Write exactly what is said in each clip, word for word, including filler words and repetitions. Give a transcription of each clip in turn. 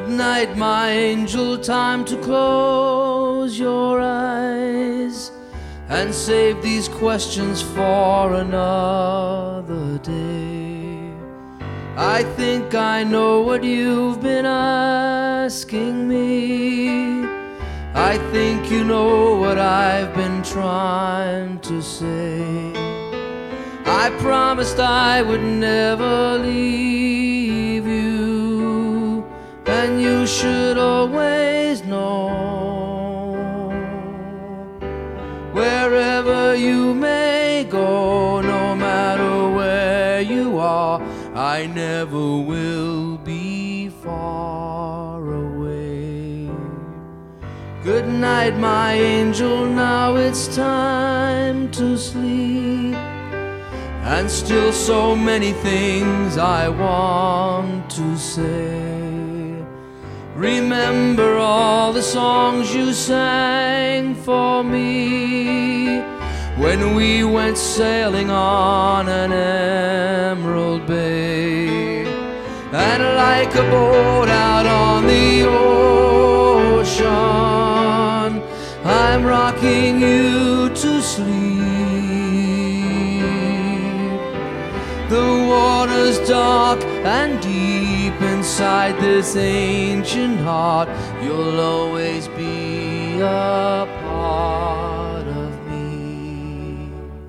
Good night, my angel, time to close your eyes and save these questions for another day. I think I know what you've been asking me. I think you know what I've been trying to say. I promised I would never leave you, and you should always know, wherever you may go, no matter where you are, I never will be far away. Good night, my angel, now it's time to sleep, and still so many things I want to say. Remember all the songs you sang for me when we went sailing on an emerald bay. And like a boat out on the ocean, I'm rocking you to sleep. The water's dark and deep inside this ancient heart. You'll always be a part of me.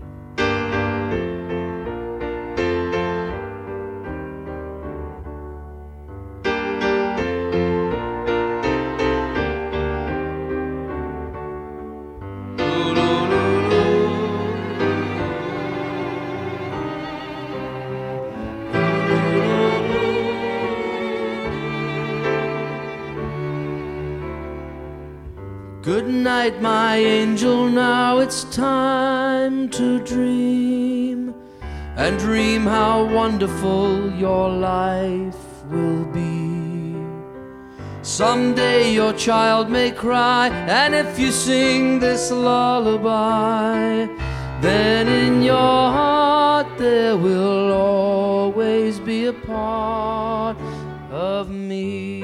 Good night, my angel, now it's time to dream, and dream how wonderful your life will be. Someday your child may cry, and if you sing this lullaby, then in your heart there will always be a part of me.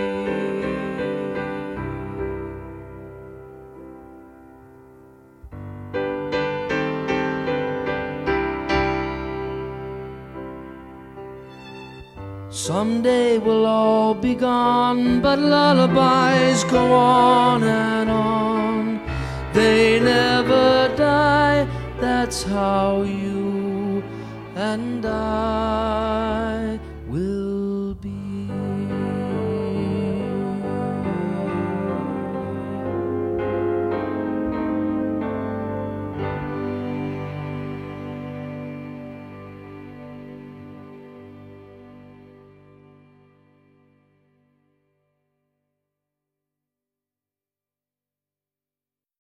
Someday we'll all be gone, but lullabies go on and on. They never die, that's how you and I